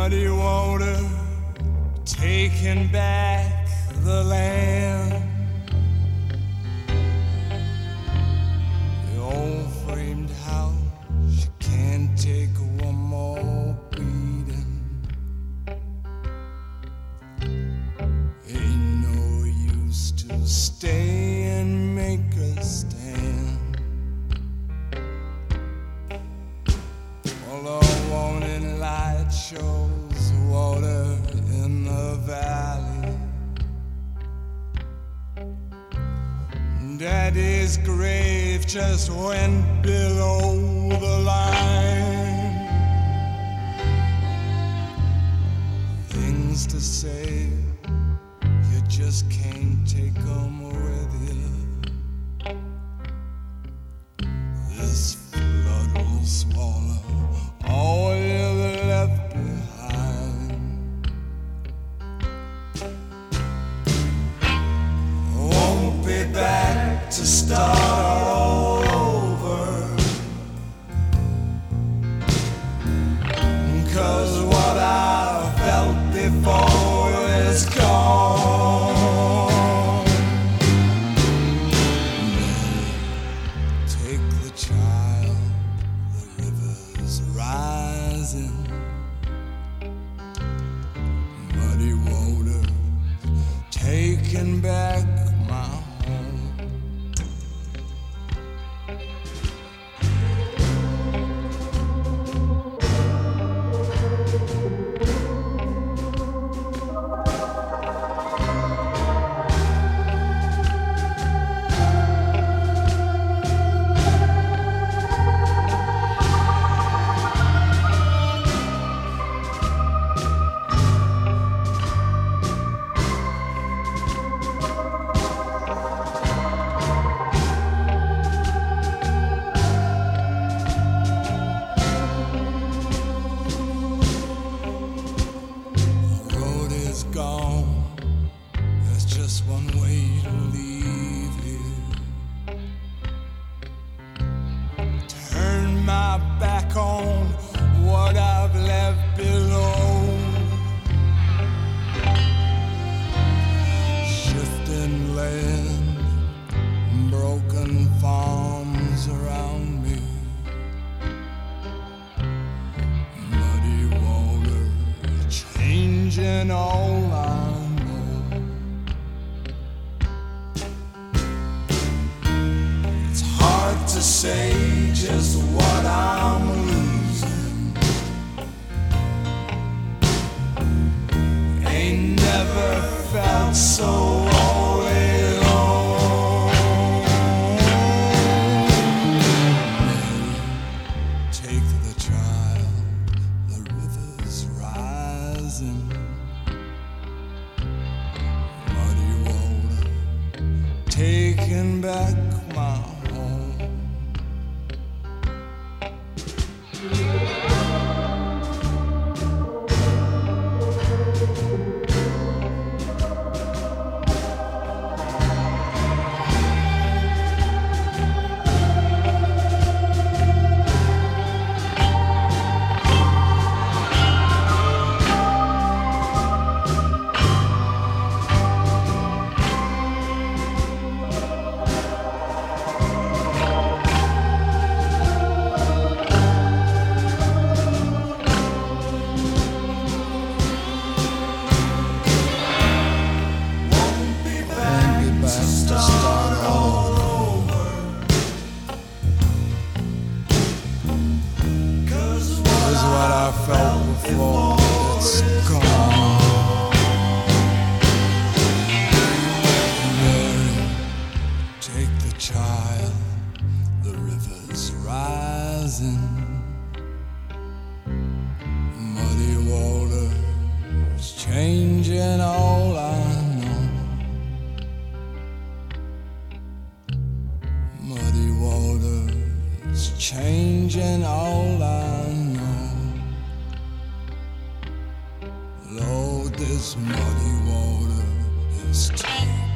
Muddy water taking back the land. The old framed house, you can't take one more beating. Ain't no use to stay and make a stand. All I want in light shows water in the valley. Daddy's grave just went below the line. Things to say, you just can't take them with you. This flood will swallow all you've left behind. Won't be back to start all over, 'cause what I felt before is gone. Take the child, the river's rising. Muddy water taking back my home. Gone. There's just one way to leave here. Turn my back on what I've left below. Shifting land, broken farms around me. Muddy water changing all I know. It's hard to say just what I'm losing. Ain't never felt so all alone. Take the child, the river's rising. Muddy water taking back my home. I felt before, it's gone. Mary, take the child, the river's rising. Muddy water's changing all I know. Muddy water's changing all I know. Lord, this muddy water is taking